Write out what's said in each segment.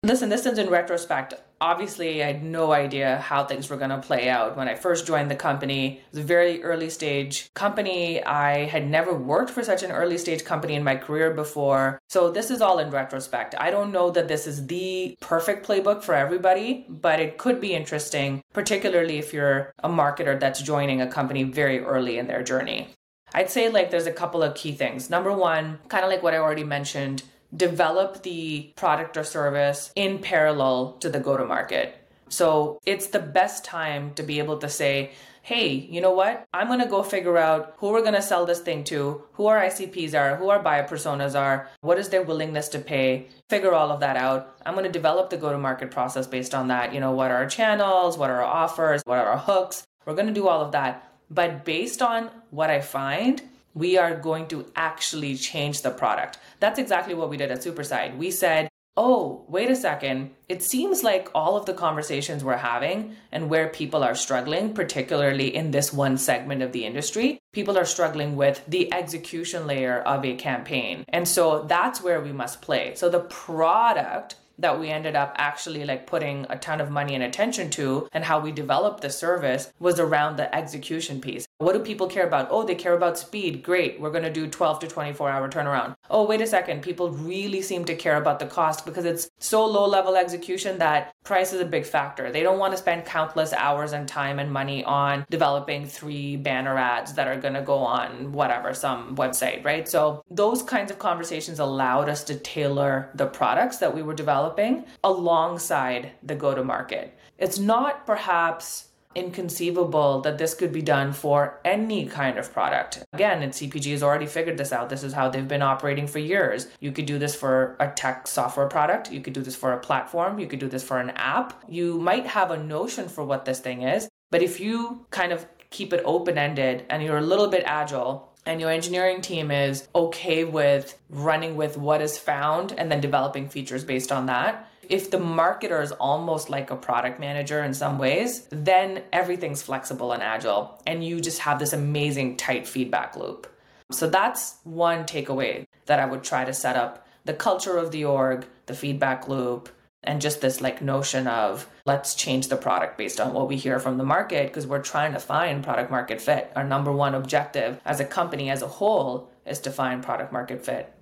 Listen, this is in retrospect. Obviously, I had no idea how things were going to play out. When I first joined the company, it was a very early stage company. I had never worked for such an early stage company in my career before. So this is all in retrospect. I don't know that this is the perfect playbook for everybody, but it could be interesting, particularly if you're a marketer that's joining a company very early in their journey. I'd say there's a couple of key things. Number one, kind of like what I already mentioned, develop the product or service in parallel to the go-to-market. So it's the best time to be able to say, hey, you know what? I'm going to go figure out who we're going to sell this thing to, who our ICPs are, who our buyer personas are, what is their willingness to pay, figure all of that out. I'm going to develop the go-to-market process based on that. What are our channels? What are our offers? What are our hooks? We're going to do all of that. But based on what I find, we are going to actually change the product. That's exactly what we did at Superside. We said, oh, wait a second. It seems like all of the conversations we're having and where people are struggling, particularly in this one segment of the industry, people are struggling with the execution layer of a campaign. And so that's where we must play. So the product that we ended up actually putting a ton of money and attention to and how we developed the service was around the execution piece. What do people care about? Oh, they care about speed. Great. We're going to do 12 to 24 hour turnaround. Oh, wait a second. People really seem to care about the cost because it's so low level execution that price is a big factor. They don't want to spend countless hours and time and money on developing 3 banner ads that are going to go on some website, right? So those kinds of conversations allowed us to tailor the products that we were developing alongside the go-to-market. It's not perhaps inconceivable that this could be done for any kind of product. Again, CPG has already figured this out. This is how they've been operating for years. You could do this for a tech software product. You could do this for a platform. You could do this for an app. You might have a notion for what this thing is, but if you kind of keep it open-ended and you're a little bit agile and your engineering team is okay with running with what is found and then developing features based on that, if the marketer is almost like a product manager in some ways, then everything's flexible and agile, and you just have this amazing tight feedback loop. So that's one takeaway that I would try to set up: the culture of the org, the feedback loop, and just this notion of let's change the product based on what we hear from the market, because we're trying to find product market fit. Our number one objective as a company as a whole is to find product market fit.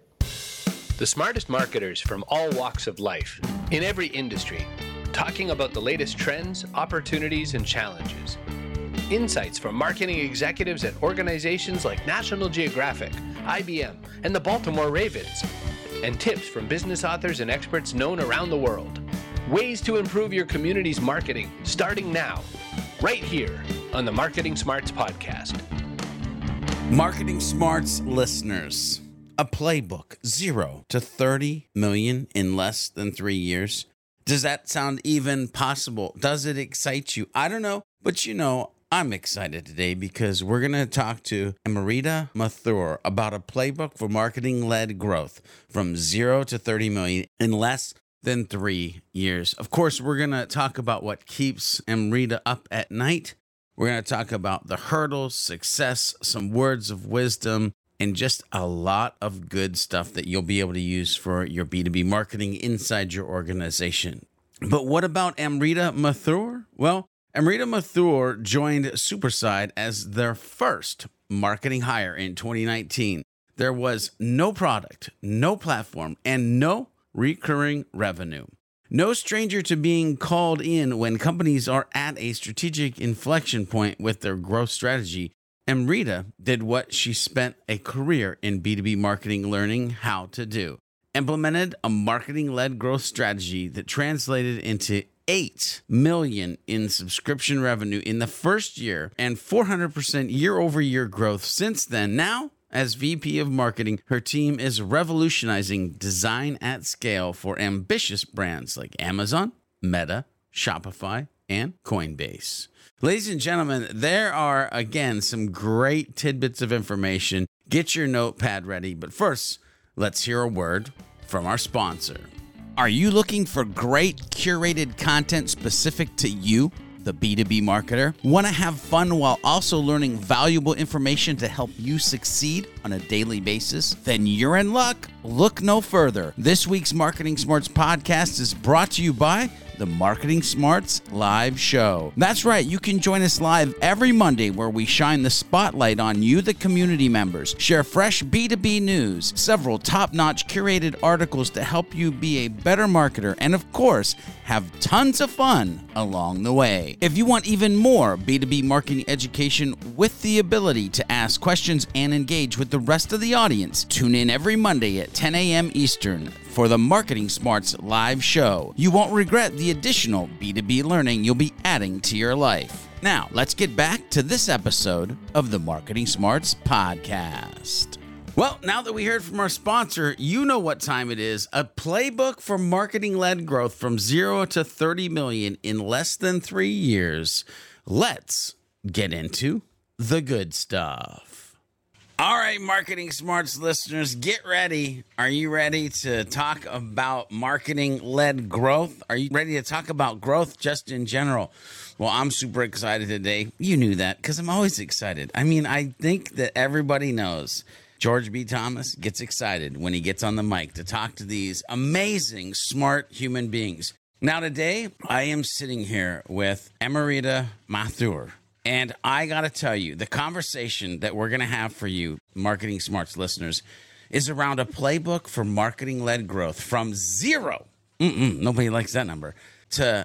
The smartest marketers from all walks of life, in every industry, talking about the latest trends, opportunities, and challenges. Insights from marketing executives at organizations like National Geographic, IBM, and the Baltimore Ravens. And tips from business authors and experts known around the world. Ways to improve your community's marketing, starting now, right here on the Marketing Smarts Podcast. Marketing Smarts listeners, a playbook, 0 to 30 million in less than 3 years. Does that sound even possible? Does it excite you? I don't know, but I'm excited today because we're going to talk to Amrita Mathur about a playbook for marketing-led growth from 0 to 30 million in less than 3 years. Of course, we're going to talk about what keeps Amrita up at night. We're going to talk about the hurdles, success, some words of wisdom, and just a lot of good stuff that you'll be able to use for your B2B marketing inside your organization. But what about Amrita Mathur? Well, Amrita Mathur joined Superside as their first marketing hire in 2019. There was no product, no platform, and no recurring revenue. No stranger to being called in when companies are at a strategic inflection point with their growth strategy. Amrita did what she spent a career in B2B marketing learning how to do. Implemented a marketing-led growth strategy that translated into $8 million in subscription revenue in the first year and 400% year-over-year growth since then. Now, as VP of Marketing, her team is revolutionizing design at scale for ambitious brands like Amazon, Meta, Shopify, and Coinbase. Ladies and gentlemen, there are, again, some great tidbits of information. Get your notepad ready. But first, let's hear a word from our sponsor. Are you looking for great curated content specific to you? the B2B marketer? Want to have fun while also learning valuable information to help you succeed on a daily basis? Then you're in luck. Look no further. This week's Marketing Smarts podcast is brought to you by the Marketing Smarts Live Show. That's right, you can join us live every Monday where we shine the spotlight on you, the community members, share fresh B2B news, several top-notch curated articles to help you be a better marketer, and of course, have tons of fun along the way. If you want even more B2B marketing education with the ability to ask questions and engage with the rest of the audience, tune in every Monday at 10 a.m. Eastern for the Marketing Smarts Live Show. You won't regret the additional B2B learning you'll be adding to your life. Now, let's get back to this episode of the Marketing Smarts Podcast. Well, now that we heard from our sponsor, you know what time it is. A playbook for marketing-led growth from 0 to 30 million in less than 3 years. Let's get into the good stuff. All right, Marketing Smarts listeners, get ready. Are you ready to talk about marketing-led growth? Are you ready to talk about growth just in general? Well, I'm super excited today. You knew that because I'm always excited. I mean, I think that everybody knows George B. Thomas gets excited when he gets on the mic to talk to these amazing, smart human beings. Now, today, I am sitting here with Amrita Mathur. And I got to tell you, the conversation that we're going to have for you, Marketing Smarts listeners, is around a playbook for marketing-led growth from 0, nobody likes that number, to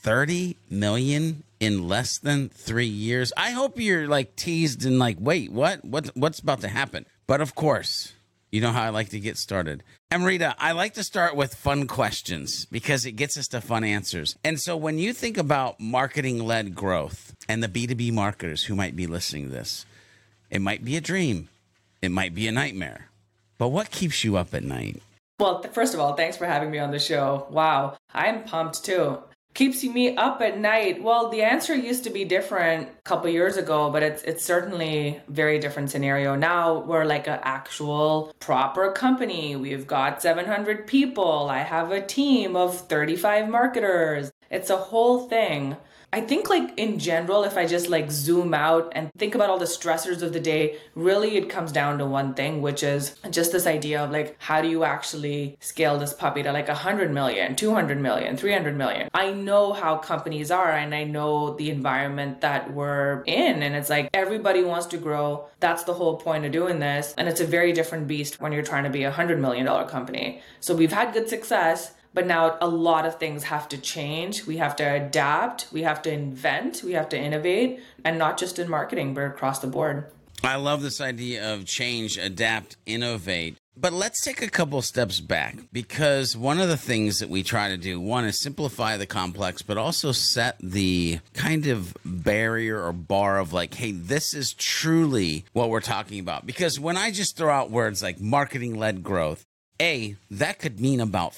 30 million in less than 3 years. I hope you're like teased and like, wait, what's about to happen? But of course, you know how I like to get started. Amrita, I like to start with fun questions because it gets us to fun answers. And so when you think about marketing-led growth and the B2B marketers who might be listening to this, it might be a dream. It might be a nightmare. But what keeps you up at night? Well, first of all, thanks for having me on the show. Wow, I'm pumped too. Keeps me up at night? Well, the answer used to be different a couple years ago, but it's certainly a very different scenario. Now we're like an actual proper company. We've got 700 people. I have a team of 35 marketers. It's a whole thing. I think like in general, if I just like zoom out and think about all the stressors of the day, really it comes down to one thing, which is just this idea of like, how do you actually scale this puppy to like 100 million, 200 million, 300 million? I know how companies are and I know the environment that we're in. And it's like, everybody wants to grow. That's the whole point of doing this. And it's a very different beast when you're trying to be $100 million company. So we've had good success. But now a lot of things have to change. We have to adapt. We have to invent. We have to innovate. And not just in marketing, but across the board. I love this idea of change, adapt, innovate. But let's take a couple steps back, because one of the things that we try to do, one, is simplify the complex, but also set the kind of barrier or bar of like, hey, this is truly what we're talking about. Because when I just throw out words like marketing-led growth, A, that could mean about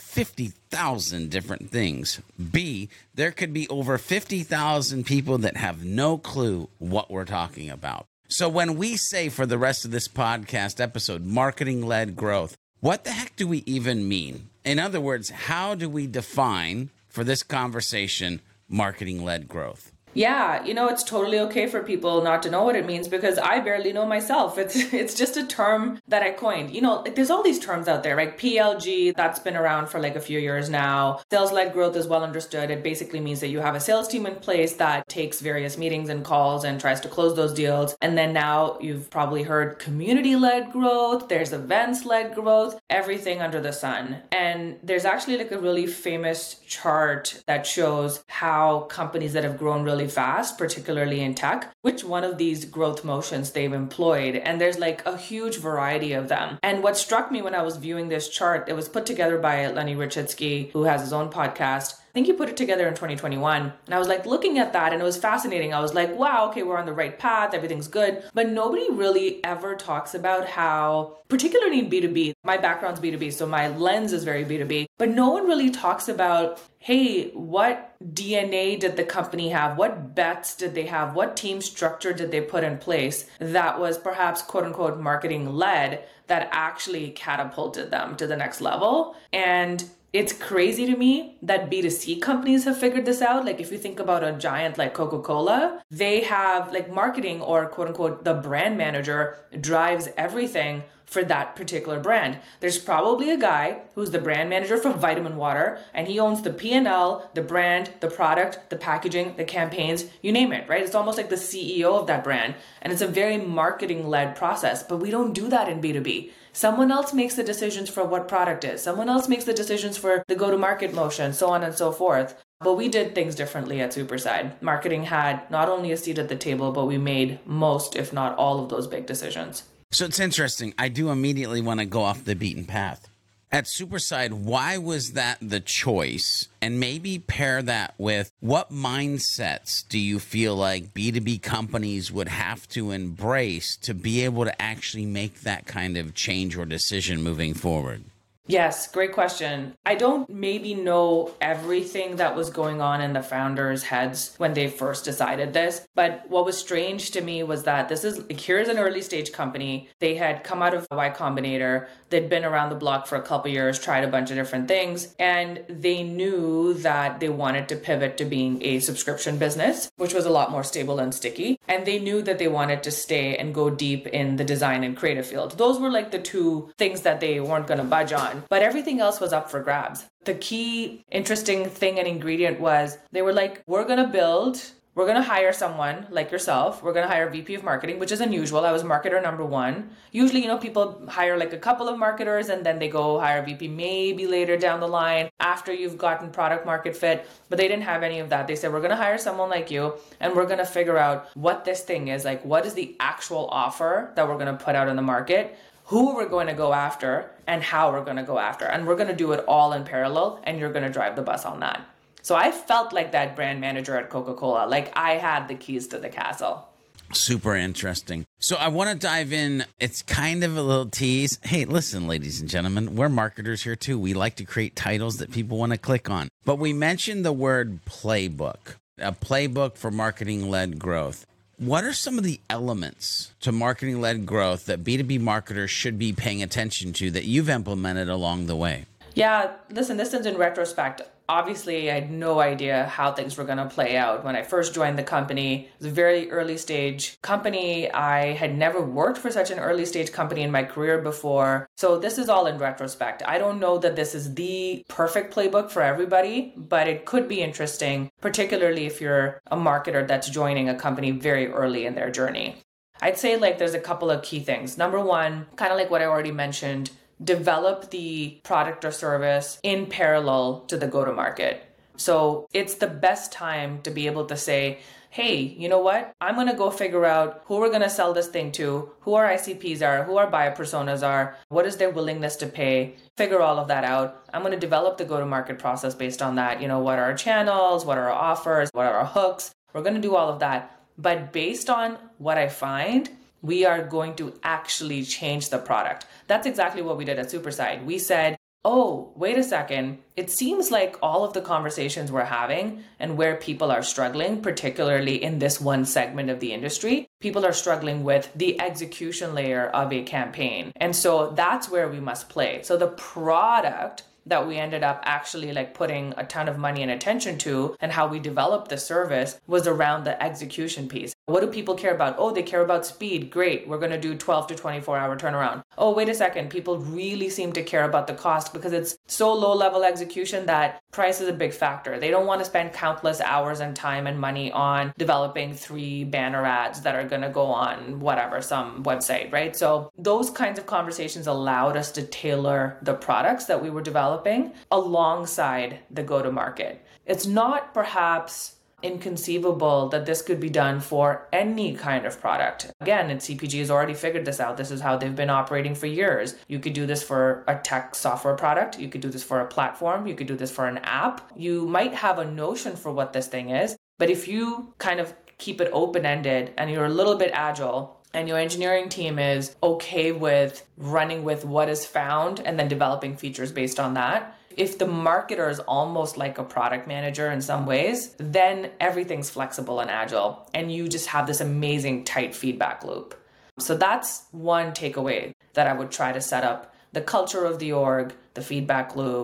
50,000 different things. B, there could be over 50,000 people that have no clue what we're talking about. So when we say for the rest of this podcast episode, marketing-led growth, what the heck do we even mean? In other words, how do we define for this conversation marketing-led growth? Yeah, it's totally okay for people not to know what it means because I barely know myself. It's just a term that I coined. There's all these terms out there, right? PLG, that's been around for like a few years now. Sales-led growth is well understood. It basically means that you have a sales team in place that takes various meetings and calls and tries to close those deals. And then now you've probably heard community-led growth, there's events-led growth, everything under the sun. And there's actually like a really famous chart that shows how companies that have grown really fast, particularly in tech, which one of these growth motions they've employed. And there's like a huge variety of them. And what struck me when I was viewing this chart, it was put together by Lenny Richitsky, who has his own podcast. I think he put it together in 2021. And I was like looking at that and it was fascinating. I was like, wow, okay, we're on the right path. Everything's good. But nobody really ever talks about how, particularly in B2B, my background's B2B, so my lens is very B2B, but no one really talks about, hey, what DNA did the company have? What bets did they have? What team structure did they put in place that was perhaps quote unquote marketing led that actually catapulted them to the next level? And It's crazy to me that B2C companies have figured this out. Like if you think about a giant like Coca-Cola, they have like marketing or quote unquote, the brand manager drives everything for that particular brand. There's probably a guy who's the brand manager for Vitamin Water and he owns the P&L, the brand, the product, the packaging, the campaigns, you name it, right? It's almost like the CEO of that brand. And it's a very marketing-led process, but we don't do that in B2B. Someone else makes the decisions for what product is. Someone else makes the decisions for the go-to-market motion, so on and so forth. But we did things differently at Superside. Marketing had not only a seat at the table, but we made most, if not all of those big decisions. So it's interesting. I do immediately want to go off the beaten path. At Superside, why was that the choice? And maybe pair that with what mindsets do you feel like B2B companies would have to embrace to be able to actually make that kind of change or decision moving forward? Yes, great question. I don't maybe know everything that was going on in the founders' heads when they first decided this, but what was strange to me was that here's an early stage company. They had come out of Y Combinator. They'd been around the block for a couple of years, tried a bunch of different things, and they knew that they wanted to pivot to being a subscription business, which was a lot more stable and sticky. And they knew that they wanted to stay and go deep in the design and creative field. Those were like the two things that they weren't going to budge on. But everything else was up for grabs. The key interesting thing and ingredient was they were like, we're going to hire someone like yourself. We're going to hire a VP of marketing, which is unusual. I was marketer number one. Usually, people hire like a couple of marketers and then they go hire a VP maybe later down the line after you've gotten product market fit. But they didn't have any of that. They said, we're going to hire someone like you and we're going to figure out what this thing is. Like, what is the actual offer that we're going to put out in the market? Who we're going to go after and how we're going to go after. And we're going to do it all in parallel and you're going to drive the bus on that. So I felt like that brand manager at Coca-Cola, like I had the keys to the castle. Super interesting. So I want to dive in. It's kind of a little tease. Hey, listen, ladies and gentlemen, we're marketers here too. We like to create titles that people want to click on. But we mentioned the word playbook, a playbook for marketing-led growth. What are some of the elements to marketing-led growth that B2B marketers should be paying attention to that you've implemented along the way? Yeah, listen, this is in retrospect. Obviously, I had no idea how things were going to play out. When I first joined the company, it was a very early stage company. I had never worked for such an early stage company in my career before. So this is all in retrospect. I don't know that this is the perfect playbook for everybody, but it could be interesting, particularly if you're a marketer that's joining a company very early in their journey. I'd say there's a couple of key things. Number one, kind of like what I already mentioned, develop the product or service in parallel to the go-to-market. So it's the best time to be able to say, hey, you know what? I'm going to go figure out who we're going to sell this thing to, who our ICPs are, who our buyer personas are, what is their willingness to pay, figure all of that out. I'm going to develop the go-to-market process based on that. What are our channels? What are our offers? What are our hooks? We're going to do all of that. But based on what I find, we are going to actually change the product. That's exactly what we did at Superside. We said, oh, wait a second. It seems like all of the conversations we're having and where people are struggling, particularly in this one segment of the industry, people are struggling with the execution layer of a campaign. And so that's where we must play. So the product that we ended up actually putting a ton of money and attention to and how we developed the service was around the execution piece. What do people care about? Oh, they care about speed. Great. We're going to do 12 to 24 hour turnaround. Oh, wait a second. People really seem to care about the cost because it's so low level execution that price is a big factor. They don't want to spend countless hours and time and money on developing 3 banner ads that are going to go on some website, right? So those kinds of conversations allowed us to tailor the products that we were developing alongside the go-to-market. It's not perhaps inconceivable that this could be done for any kind of product. Again, CPG has already figured this out. This is how they've been operating for years. You could do this for a tech software product. You could do this for a platform. You could do this for an app. You might have a notion for what this thing is, but if you kind of keep it open-ended and you're a little bit agile and your engineering team is okay with running with what is found and then developing features based on that, if the marketer is almost like a product manager in some ways, then everything's flexible and agile, and you just have this amazing tight feedback loop. So that's one takeaway that I would try to set up: the culture of the org, the feedback loop,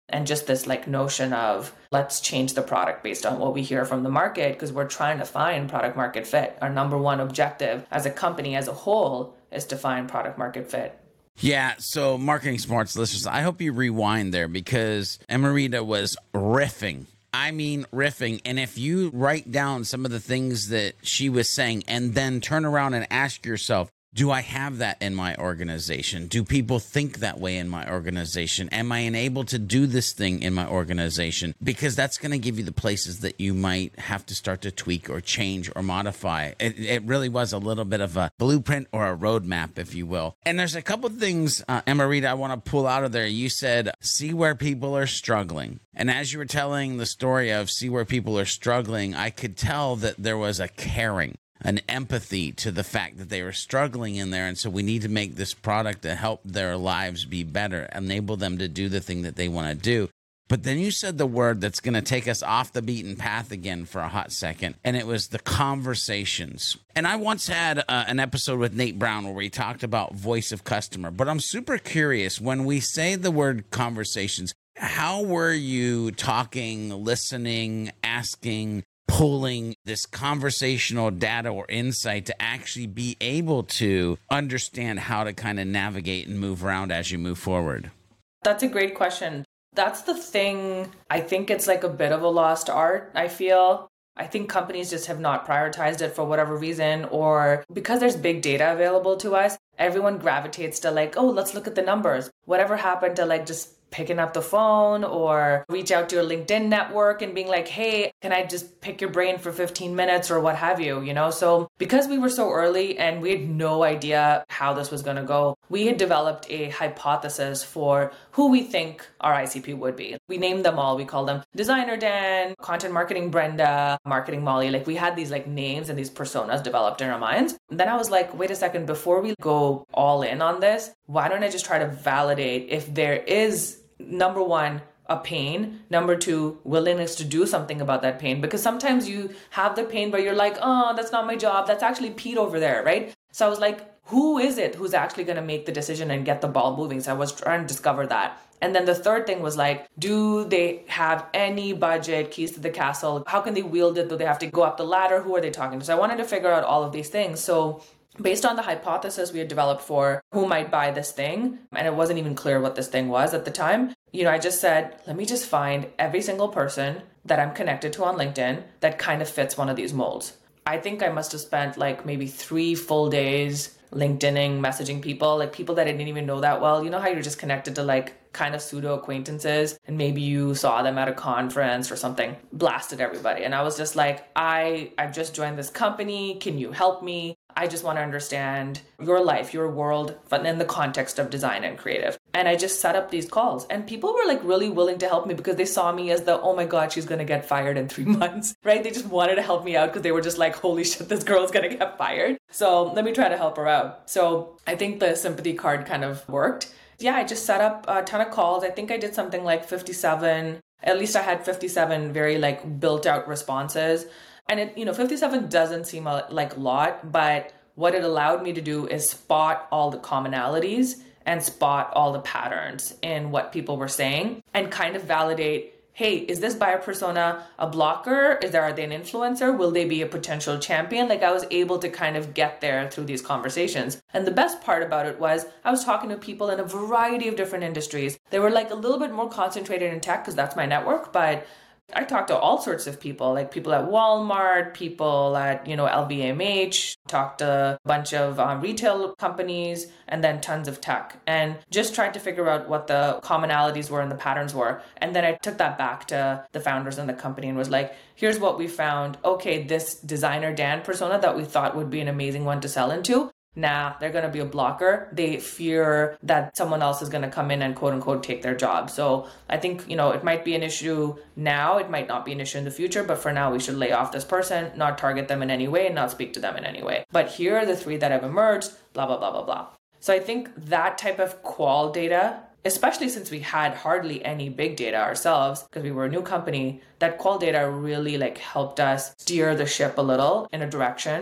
And just this like notion of let's change the product based on what we hear from the market, because we're trying to find product market fit. Our number one objective as a company as a whole is to find product market fit. Yeah, so Marketing Smarts listeners, I hope you rewind there because Amrita was riffing. I mean, riffing. And if you write down some of the things that she was saying and then turn around and ask yourself, do I have that in my organization? Do people think that way in my organization? Am I able to do this thing in my organization? Because that's going to give you the places that you might have to start to tweak or change or modify. It really was a little bit of a blueprint or a roadmap, if you will. And there's a couple of things, Amrita, I want to pull out of there. You said, see where people are struggling. And as you were telling the story of see where people are struggling, I could tell that there was a caring, an empathy to the fact that they were struggling in there. And so we need to make this product to help their lives be better, enable them to do the thing that they want to do. But then you said the word that's going to take us off the beaten path again for a hot second, and it was the conversations. And I once had an episode with Nate Brown where we talked about voice of customer. But I'm super curious, when we say the word conversations, how were you talking, listening, asking, pulling this conversational data or insight to actually be able to understand how to kind of navigate and move around as you move forward? That's a great question. That's the thing. I think it's like a bit of a lost art, I feel. I think companies just have not prioritized it for whatever reason, or because there's big data available to us, everyone gravitates to like, oh, let's look at the numbers. Whatever happened to like just picking up the phone or reach out to your LinkedIn network and being like, hey, can I just pick your brain for 15 minutes or what have you, you know? So because we were so early and we had no idea how this was going to go, we had developed a hypothesis for who we think our ICP would be. We named them all. We called them Designer Dan, Content Marketing Brenda, Marketing Molly. Like we had these like names and these personas developed in our minds. And then I was like, wait a second, before we go all in on this, why don't I just try to validate if there is, number one, a pain, number two, willingness to do something about that pain. Because sometimes you have the pain, but you're like, oh, that's not my job. That's actually Pete over there, right? So I was like, who is it who's actually going to make the decision and get the ball moving? So I was trying to discover that. And then the third thing was like, do they have any budget, keys to the castle? How can they wield it? Do they have to go up the ladder? Who are they talking to? So I wanted to figure out all of these things. So based on the hypothesis we had developed for who might buy this thing, and it wasn't even clear what this thing was at the time, you know, I just said, let me just find every single person that I'm connected to on LinkedIn that kind of fits one of these molds. I think I must have spent like maybe 3 full days LinkedIning, messaging people, like people that I didn't even know that well. You know how you're just connected to like kind of pseudo acquaintances and maybe you saw them at a conference or something, blasted everybody. And I was just like, I've just joined this company. Can you help me? I just want to understand your life, your world, but in the context of design and creative. And I just set up these calls and people were like really willing to help me because they saw me as the, oh my God, she's going to get fired in 3 months, right? They just wanted to help me out because they were just like, holy shit, this girl's going to get fired. So let me try to help her out. So I think the sympathy card kind of worked. Yeah, I just set up a ton of calls. I think I did something like 57. At least I had 57 very like built out responses. And it, you know, 57 doesn't seem like a lot, but what it allowed me to do is spot all the commonalities and spot all the patterns in what people were saying and kind of validate, hey, is this buyer persona a blocker? Are they an influencer? Will they be a potential champion? Like I was able to kind of get there through these conversations. And the best part about it was I was talking to people in a variety of different industries. They were like a little bit more concentrated in tech because that's my network, but I talked to all sorts of people, like people at Walmart, people at, you know, LVMH, talked to a bunch of retail companies, and then tons of tech, and just tried to figure out what the commonalities were and the patterns were. And then I took that back to the founders in the company and was like, here's what we found. Okay, this Designer Dan persona that we thought would be an amazing one to sell into, nah, they're going to be a blocker. They fear that someone else is going to come in and quote unquote take their job. So I think, you know, it might be an issue now. It might not be an issue in the future, but for now we should lay off this person, not target them in any way, and not speak to them in any way. But here are the 3 that have emerged, blah, blah, blah, blah, blah. So I think that type of qual data, especially since we had hardly any big data ourselves because we were a new company, that qual data really like helped us steer the ship a little in a direction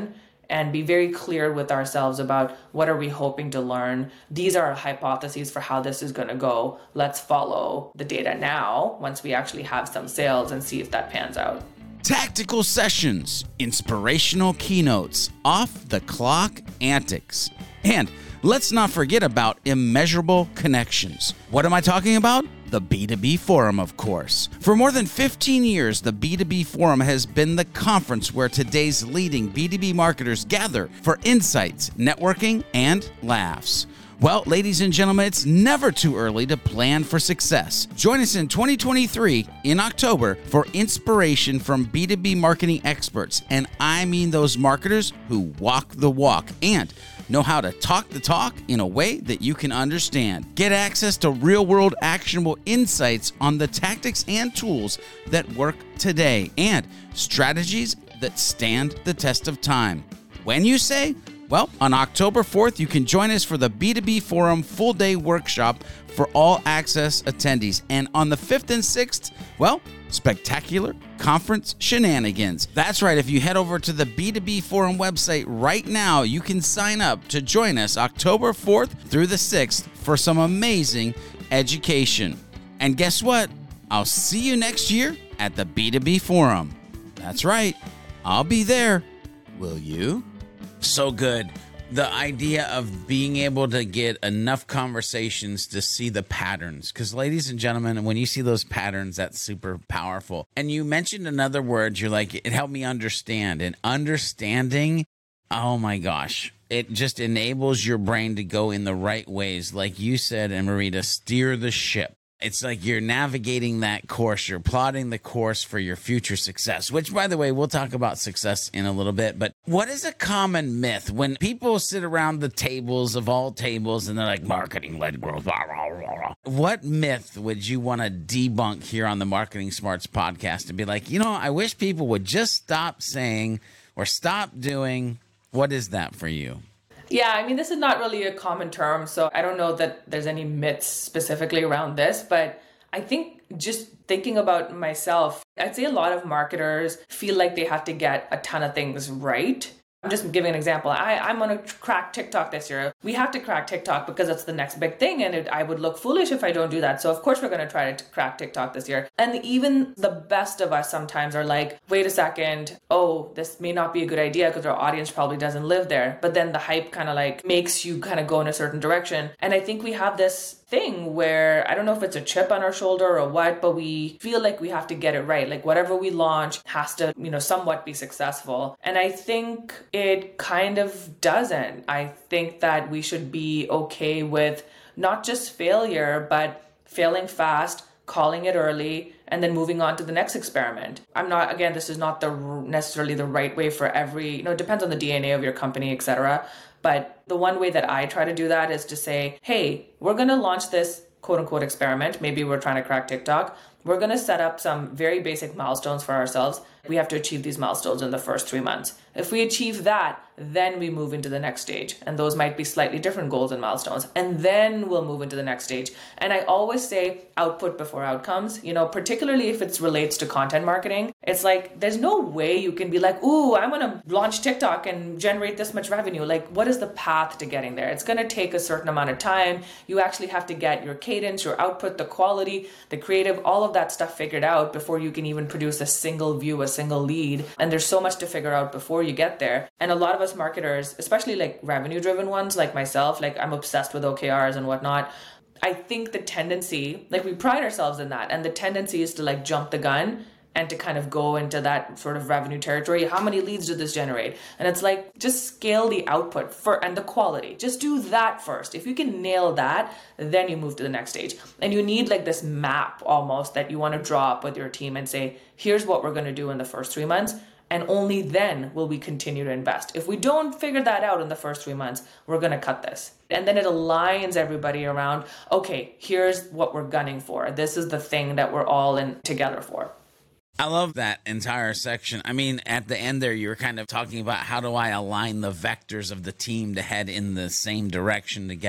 and be very clear with ourselves about what are we hoping to learn. These are our hypotheses for how this is going to go. Let's follow the data now once we actually have some sales and see if that pans out. Tactical sessions, inspirational keynotes, off-the-clock antics, and let's not forget about immeasurable connections. What am I talking about? The B2B Forum, of course. For more than 15 years, the B2B Forum has been the conference where today's leading B2B marketers gather for insights, networking, and laughs. Well, ladies and gentlemen, it's never too early to plan for success. Join us in 2023 in October for inspiration from B2B marketing experts, and I mean those marketers who walk the walk and know how to talk the talk in a way that you can understand. Get access to real-world actionable insights on the tactics and tools that work today and strategies that stand the test of time. When you say? Well, on October 4th, you can join us for the B2B Forum full-day workshop for all access attendees. And on the 5th and 6th, well, spectacular conference shenanigans. That's right. If you head over to the B2B Forum website right now, you can sign up to join us October 4th through the 6th for some amazing education. And guess what? I'll see you next year at the B2B Forum. That's right. I'll be there. Will you? So good. The idea of being able to get enough conversations to see the patterns. Because, ladies and gentlemen, when you see those patterns, that's super powerful. And you mentioned another word. You're like, it helped me understand. And understanding, oh my gosh, it just enables your brain to go in the right ways. Like you said, Anne-Marie, to steer the ship. It's like you're navigating that course. You're plotting the course for your future success, which, by the way, we'll talk about success in a little bit. But what is a common myth when people sit around the tables of all tables and they're like, marketing-led growth, blah, blah, blah, blah. What myth would you want to debunk here on the Marketing Smarts podcast and be like, I wish people would just stop saying or stop doing? What is that for you? Yeah, I mean, this is not really a common term, so I don't know that there's any myths specifically around this, but I think just thinking about myself, I'd say a lot of marketers feel like they have to get a ton of things right. I'm just giving an example. I'm going to crack TikTok this year. We have to crack TikTok because it's the next big thing, and I would look foolish if I don't do that. So of course we're going to try to crack TikTok this year. And even the best of us sometimes are like, wait a second, this may not be a good idea because our audience probably doesn't live there. But then the hype kind of like makes you kind of go in a certain direction. And I think we have this thing where, I don't know if it's a chip on our shoulder or what, but we feel like we have to get it right. Like whatever we launch has to, somewhat be successful. And I think it kind of doesn't. I think that we should be okay with not just failure, but failing fast, calling it early, and then moving on to the next experiment. This is not necessarily the right way for every, it depends on the DNA of your company, etc. But the one way that I try to do that is to say, hey, we're going to launch this quote unquote experiment. Maybe we're trying to crack TikTok. We're going to set up some very basic milestones for ourselves. We have to achieve these milestones in the first 3 months. If we achieve that, then we move into the next stage. And those might be slightly different goals and milestones. And then we'll move into the next stage. And I always say output before outcomes, particularly if it relates to content marketing. It's like, there's no way you can be like, ooh, I'm going to launch TikTok and generate this much revenue. Like, what is the path to getting there? It's going to take a certain amount of time. You actually have to get your cadence, your output, the quality, the creative, all of that stuff figured out before you can even produce a single view, a single lead. And there's so much to figure out before you get there. And a lot of us marketers, especially like revenue driven ones like myself, like I'm obsessed with OKRs and whatnot. I think the tendency, like we pride ourselves in that. And the tendency is to like jump the gun and to kind of go into that sort of revenue territory. How many leads did this generate? And it's like, just scale the output and the quality. Just do that first. If you can nail that, then you move to the next stage. And you need like this map almost that you want to draw up with your team and say, here's what we're going to do in the first 3 months. And only then will we continue to invest. If we don't figure that out in the first 3 months, we're going to cut this. And then it aligns everybody around, okay, here's what we're gunning for. This is the thing that we're all in together for. I love that entire section. I mean, at the end there, you were kind of talking about how do I align the vectors of the team to head in the same direction together.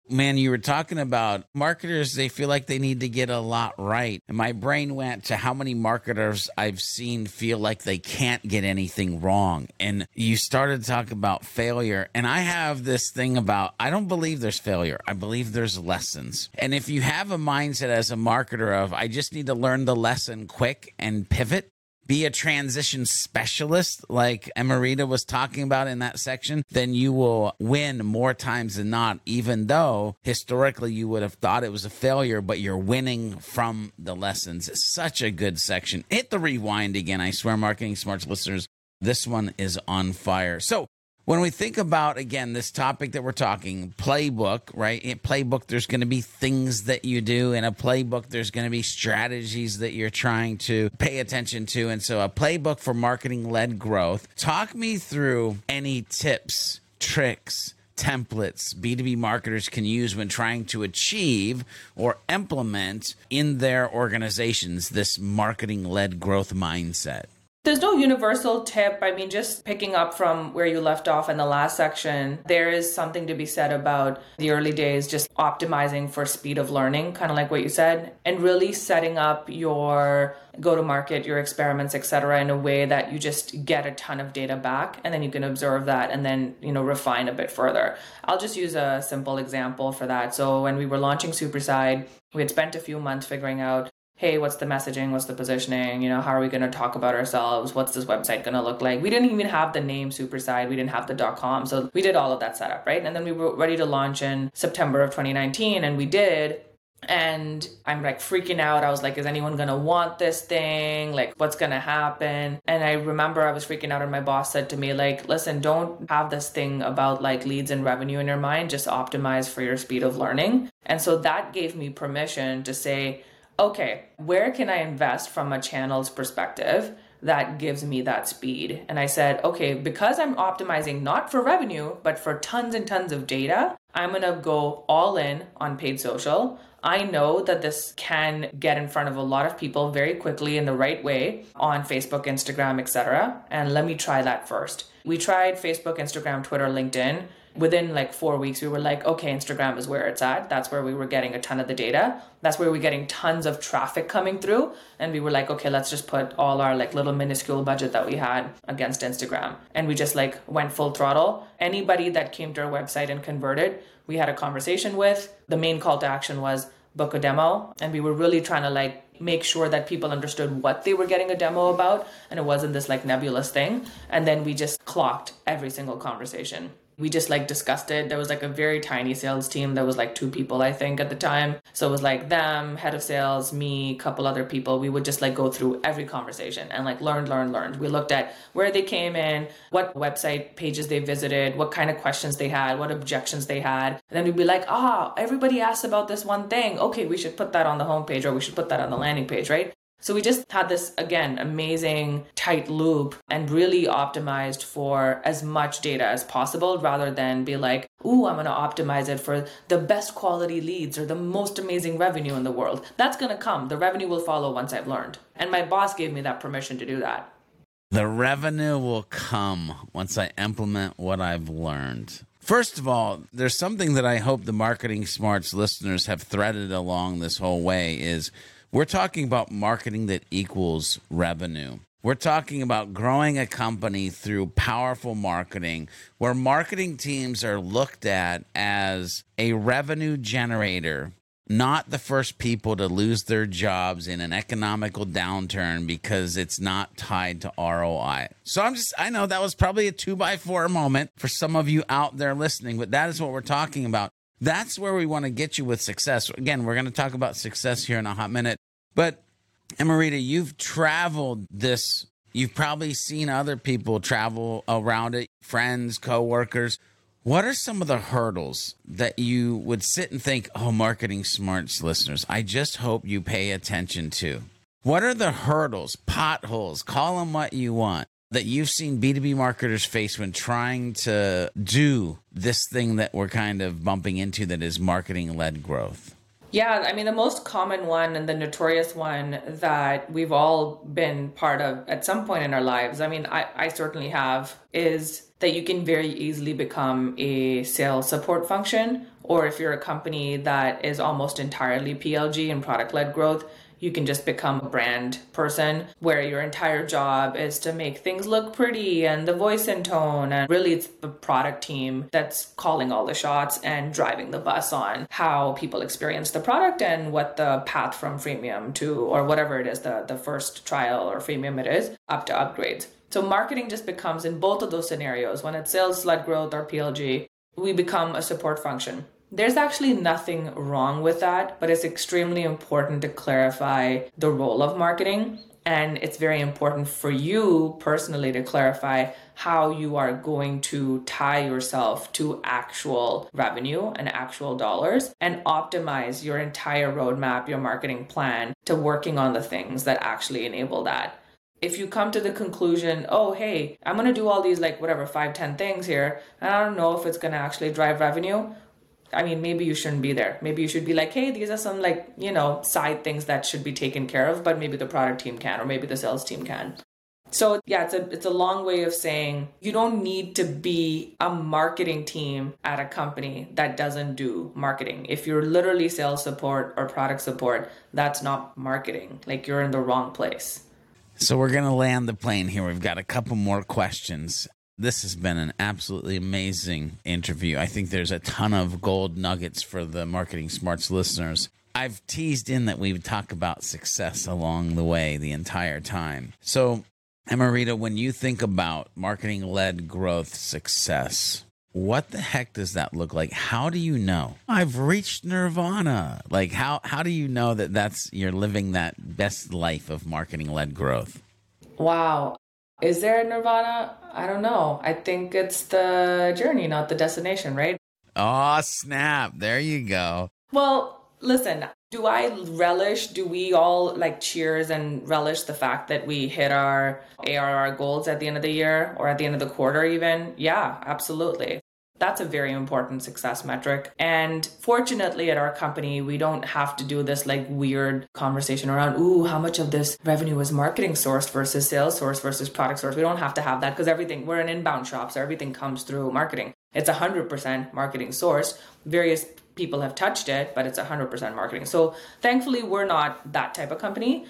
Man, you were talking about marketers, they feel like they need to get a lot right. And my brain went to how many marketers I've seen feel like they can't get anything wrong. And you started to talk about failure. And I have this thing about, I don't believe there's failure. I believe there's lessons. And if you have a mindset as a marketer of, I just need to learn the lesson quick and pivot, be a transition specialist like Amrita was talking about in that section, then you will win more times than not, even though historically you would have thought it was a failure, but you're winning from the lessons. It's such a good section. Hit the rewind again. I swear, Marketing Smarts listeners, this one is on fire. So when we think about, again, this topic that we're talking, playbook, right? In playbook, there's going to be things that you do. In a playbook, there's going to be strategies that you're trying to pay attention to. And so a playbook for marketing-led growth. Talk me through any tips, tricks, templates B2B marketers can use when trying to achieve or implement in their organizations this marketing-led growth mindset. There's no universal tip. I mean, just picking up from where you left off in the last section, there is something to be said about the early days, just optimizing for speed of learning, kind of like what you said, and really setting up your go-to-market, your experiments, etc., in a way that you just get a ton of data back, and then you can observe that and then, refine a bit further. I'll just use a simple example for that. So when we were launching Superside, we had spent a few months figuring out, hey, what's the messaging? What's the positioning? How are we going to talk about ourselves? What's this website going to look like? We didn't even have the name Superside. We didn't have the .com. So we did all of that setup, right? And then we were ready to launch in September of 2019, and we did. And I'm like freaking out. I was like, is anyone going to want this thing? Like, what's going to happen? And I remember I was freaking out, and my boss said to me, like, listen, don't have this thing about like leads and revenue in your mind. Just optimize for your speed of learning. And so that gave me permission to say, okay, where can I invest from a channel's perspective that gives me that speed? And I said, okay, because I'm optimizing not for revenue, but for tons and tons of data, I'm going to go all in on paid social. I know that this can get in front of a lot of people very quickly in the right way on Facebook, Instagram, etc. And let me try that first. We tried Facebook, Instagram, Twitter, LinkedIn. Within like 4 weeks, we were like, okay, Instagram is where it's at. That's where we were getting a ton of the data. That's where we were getting tons of traffic coming through. And we were like, okay, let's just put all our like little minuscule budget that we had against Instagram. And we just like went full throttle. Anybody that came to our website and converted, we had a conversation with. The main call to action was book a demo. And we were really trying to like make sure that people understood what they were getting a demo about. And it wasn't this like nebulous thing. And then we just clocked every single conversation. We just like discussed it. There was like a very tiny sales team. There was like 2 people, I think, at the time. So it was like them, head of sales, me, a couple other people. We would just like go through every conversation and like learn. We looked at where they came in, what website pages they visited, what kind of questions they had, what objections they had. And then we'd be like, everybody asked about this one thing. Okay, we should put that on the homepage, or we should put that on the landing page, right? So we just had this, again, amazing tight loop and really optimized for as much data as possible, rather than be like, I'm going to optimize it for the best quality leads or the most amazing revenue in the world. That's going to come. The revenue will follow once I've learned. And my boss gave me that permission to do that. The revenue will come once I implement what I've learned. First of all, there's something that I hope the Marketing Smarts listeners have threaded along this whole way is we're talking about marketing that equals revenue. We're talking about growing a company through powerful marketing, where marketing teams are looked at as a revenue generator, not the first people to lose their jobs in an economical downturn because it's not tied to ROI. So I know that was probably a 2x4 moment for some of you out there listening, but that is what we're talking about. That's where we want to get you with success. Again, we're going to talk about success here in a hot minute. But, Amrita, you've traveled this. You've probably seen other people travel around it, friends, coworkers. What are some of the hurdles that you would sit and think, Marketing Smarts listeners, I just hope you pay attention to? What are the hurdles, potholes, call them what you want, that you've seen B2B marketers face when trying to do this thing that we're kind of bumping into that is marketing-led growth? Yeah, I mean, the most common one and the notorious one that we've all been part of at some point in our lives, I mean, I certainly have, is that you can very easily become a sales support function. Or if you're a company that is almost entirely PLG and product-led growth, you can just become a brand person where your entire job is to make things look pretty and the voice and tone. And really it's the product team that's calling all the shots and driving the bus on how people experience the product and what the path from freemium to, or whatever it is, the first trial or freemium it is, up to upgrades. So marketing just becomes, in both of those scenarios, when it's sales-led growth or PLG, we become a support function. There's actually nothing wrong with that, but it's extremely important to clarify the role of marketing. And it's very important for you personally to clarify how you are going to tie yourself to actual revenue and actual dollars and optimize your entire roadmap, your marketing plan to working on the things that actually enable that. If you come to the conclusion, oh, hey, I'm going to do all these 5-10 things here, and I don't know if it's going to actually drive revenue, I mean, maybe you shouldn't be there. Maybe you should be like, hey, these are some side things that should be taken care of, but maybe the product team can, or maybe the sales team can. So yeah, it's a long way of saying you don't need to be a marketing team at a company that doesn't do marketing. If you're literally sales support or product support, that's not marketing. You're in the wrong place. So we're going to land the plane here. We've got a couple more questions. This has been an absolutely amazing interview. I think there's a ton of gold nuggets for the Marketing Smarts listeners. I've teased in that we would talk about success along the way the entire time. So, Amrita, when you think about marketing-led growth success, what the heck does that look like? How do you know I've reached nirvana? How do you know that you're living that best life of marketing-led growth? Wow. Is there a nirvana? I don't know. I think it's the journey, not the destination, right? Oh, snap. There you go. Well, listen, do we all cheers and relish the fact that we hit our ARR goals at the end of the year or at the end of the quarter even? Yeah, absolutely. That's a very important success metric. And fortunately at our company, we don't have to do this weird conversation around, how much of this revenue is marketing sourced versus sales sourced versus product sourced. We don't have to have that because we're an inbound shop, so everything comes through marketing. It's 100% marketing sourced. Various people have touched it, but it's 100% marketing. So thankfully, we're not that type of company.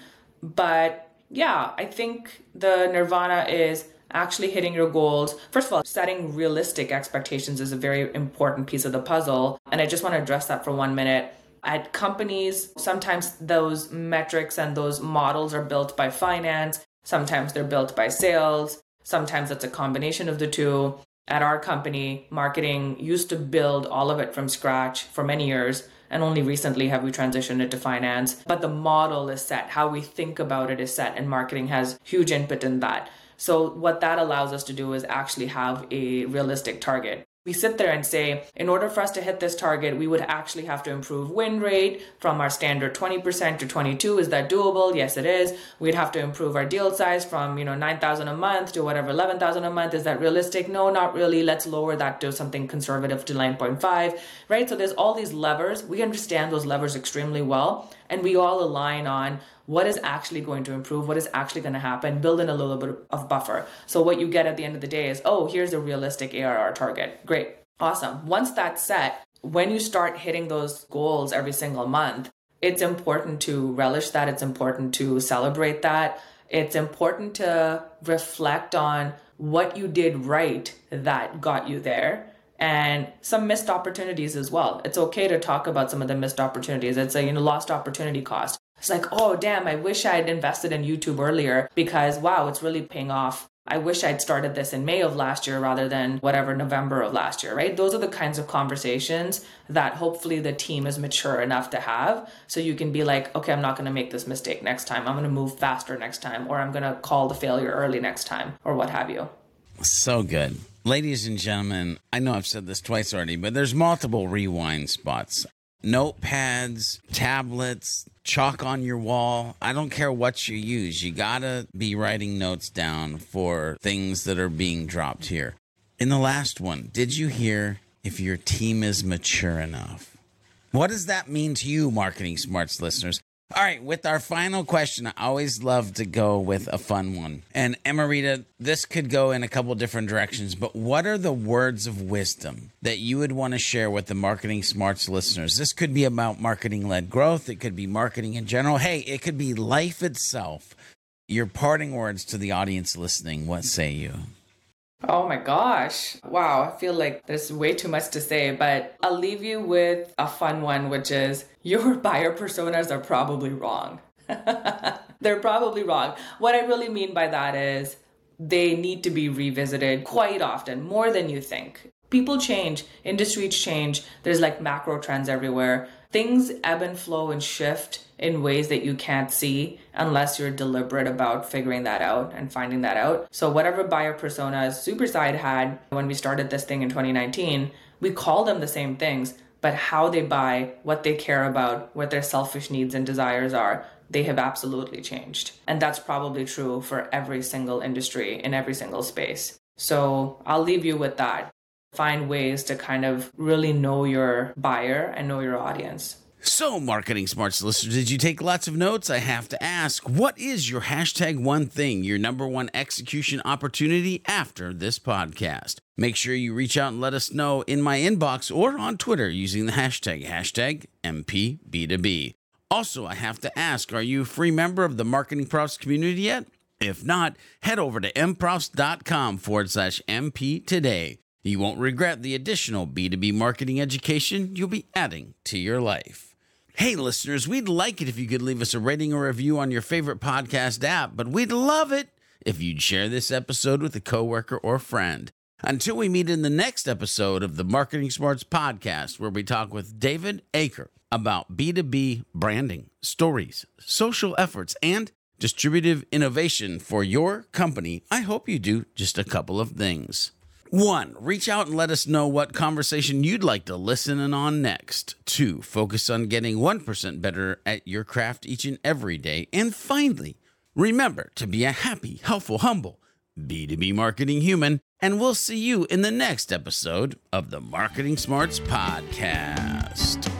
But yeah, I think the nirvana is actually hitting your goals. First of all, setting realistic expectations is a very important piece of the puzzle. And I just want to address that for 1 minute. At companies, sometimes those metrics and those models are built by finance. Sometimes they're built by sales. Sometimes it's a combination of the two. At our company, marketing used to build all of it from scratch for many years. And only recently have we transitioned it to finance. But the model is set. How we think about it is set. And marketing has huge input in that. So what that allows us to do is actually have a realistic target. We sit there and say, in order for us to hit this target, we would actually have to improve win rate from our standard 20% to 22%. Is that doable? Yes, it is. We'd have to improve our deal size from, $9,000 a month to whatever, $11,000 a month. Is that realistic? No, not really. Let's lower that to something conservative to 9.5, right? So there's all these levers. We understand those levers extremely well. And we all align on what is actually going to improve, what is actually going to happen, build in a little bit of buffer. So what you get at the end of the day is, here's a realistic ARR target. Great. Awesome. Once that's set, when you start hitting those goals every single month, it's important to relish that. It's important to celebrate that. It's important to reflect on what you did right that got you there. And some missed opportunities as well. It's okay to talk about some of the missed opportunities. It's a lost opportunity cost. It's oh, damn, I wish I had invested in YouTube earlier because, wow, it's really paying off. I wish I'd started this in May of last year rather than November of last year, right? Those are the kinds of conversations that hopefully the team is mature enough to have. So you can be okay, I'm not going to make this mistake next time. I'm going to move faster next time, or I'm going to call the failure early next time, or what have you. So good. Ladies and gentlemen, I know I've said this twice already, but there's multiple rewind spots. Notepads, tablets, chalk on your wall. I don't care what you use. You gotta be writing notes down for things that are being dropped here. In the last one, did you hear if your team is mature enough? What does that mean to you, Marketing Smarts listeners? All right, with our final question, I always love to go with a fun one. And Amarita, this could go in a couple different directions, but what are the words of wisdom that you would want to share with the Marketing Smarts listeners? This could be about marketing-led growth. It could be marketing in general. Hey, it could be life itself. Your parting words to the audience listening, what say you? Oh my gosh. Wow. I feel like there's way too much to say, but I'll leave you with a fun one, which is your buyer personas are probably wrong. They're probably wrong. What I really mean by that is they need to be revisited quite often, more than you think. People change, industries change, there's like macro trends everywhere. Things ebb and flow and shift in ways that you can't see unless you're deliberate about figuring that out and finding that out. So whatever buyer personas Superside had when we started this thing in 2019, we call them the same things, but how they buy, what they care about, what their selfish needs and desires are, they have absolutely changed. And that's probably true for every single industry in every single space. So I'll leave you with that. Find ways to kind of really know your buyer and know your audience. So, Marketing Smarts listeners, did you take lots of notes? I have to ask, what is your hashtag one thing, your number one execution opportunity after this podcast? Make sure you reach out and let us know in my inbox or on Twitter using the hashtag MPB2B. Also, I have to ask, are you a free member of the Marketing Profs community yet? If not, head over to mprofs.com/MP today. You won't regret the additional B2B marketing education you'll be adding to your life. Hey, listeners, we'd like it if you could leave us a rating or review on your favorite podcast app, but we'd love it if you'd share this episode with a coworker or friend. Until we meet in the next episode of the Marketing Smarts podcast, where we talk with David Aker about B2B branding, stories, social efforts, and distributive innovation for your company, I hope you do just a couple of things. 1, reach out and let us know what conversation you'd like to listen in on next. 2, focus on getting 1% better at your craft each and every day. And finally, remember to be a happy, helpful, humble B2B marketing human. And we'll see you in the next episode of the Marketing Smarts Podcast.